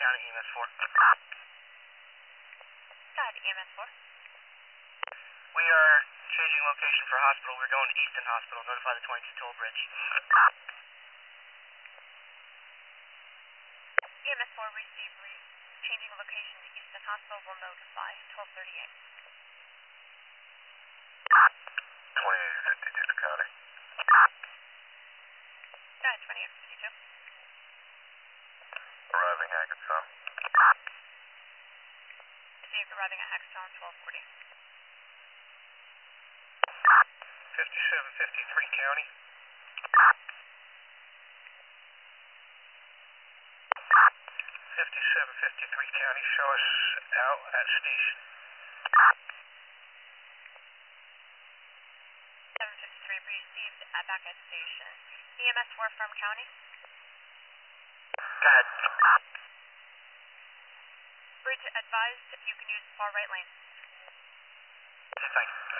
County EMS 4. Got EMS 4. We are changing location for hospital. We're going to Easton Hospital. Notify the 22 toll bridge. EMS 4 received. Changing location to Easton Hospital. Will notify 1238. 2852 County. Got 2852. Arriving Hackettstown. Received arriving at Hackettstown 1240. 5753 County. 5753 County. Show us out at station. 753 received at back at station. EMS 4 from County. Go ahead. Bridge advised you can use far right lane. Thank you.